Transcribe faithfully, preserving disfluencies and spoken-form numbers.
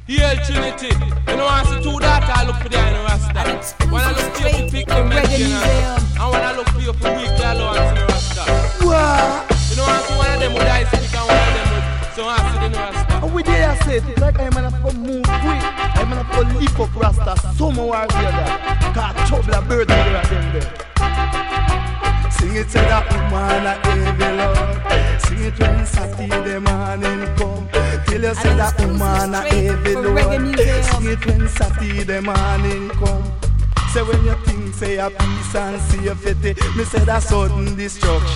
Hail Trinity. You know, I see two daughters, I look for them in the Rasta. When I look for you, pick them Mexican. And when I look for you, for weak allowance in the Rasta. What? You know, I see one of them with ice pick and one of them with so I see the Rasta. And we dare say it like I'm gonna go move quick. I'm gonna go lift up Rasta somewhere here that. Cause trouble a bird there at them there. Sing it to that woman a evil Lord. Sing it when Saturday morning come. Tell you say that woman a evil Lord. Sing it when Saturday morning come. Say when you think say a peace and safety, me say that sudden destruction.